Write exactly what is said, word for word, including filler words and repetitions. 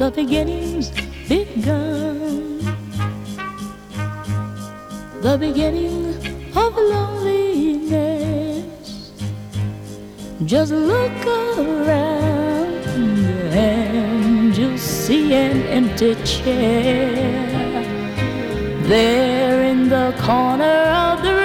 the beginning's begun, the beginning of loneliness. Just look around and you'll see an empty chair there in the corner of the